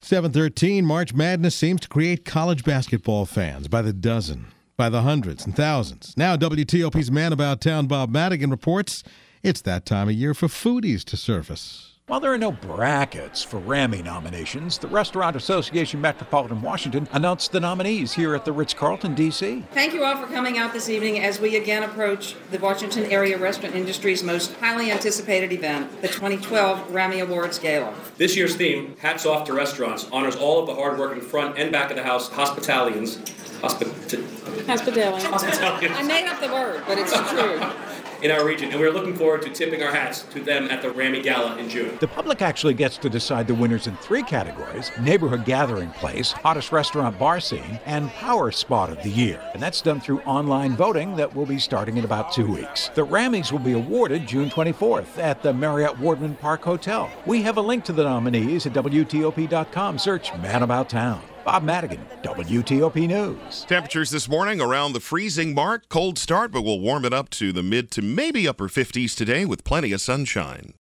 7:13, March Madness seems to create college basketball fans by the dozen, by the hundreds and thousands. Now WTOP's Man About Town, Bob Madigan, reports it's that time of year for foodies to surface. While there are no brackets for Rammy nominations, the Restaurant Association Metropolitan Washington announced the nominees here at the Ritz-Carlton, D.C. Thank you all for coming out this evening as we again approach the Washington area restaurant industry's most highly anticipated event, the 2012 Rammy Awards Gala. This year's theme, Hats Off to Restaurants, honors all of the hard-working front and back of the house hospitalians. Hospitalians. I made up the word, but it's true. In our region, and we're looking forward to tipping our hats to them at the Rammy Gala in June. The public actually gets to decide the winners in 3 categories: neighborhood gathering place, hottest restaurant bar scene, and power spot of the year. And that's done through online voting that will be starting in about 2 weeks. The Rammys will be awarded June 24th at the Marriott Wardman Park Hotel. We have a link to the nominees at WTOP.com. Search Man About Town. Bob Madigan, WTOP News. Temperatures this morning around the freezing mark. Cold start, but we'll warm it up to the mid to maybe upper 50s today with plenty of sunshine.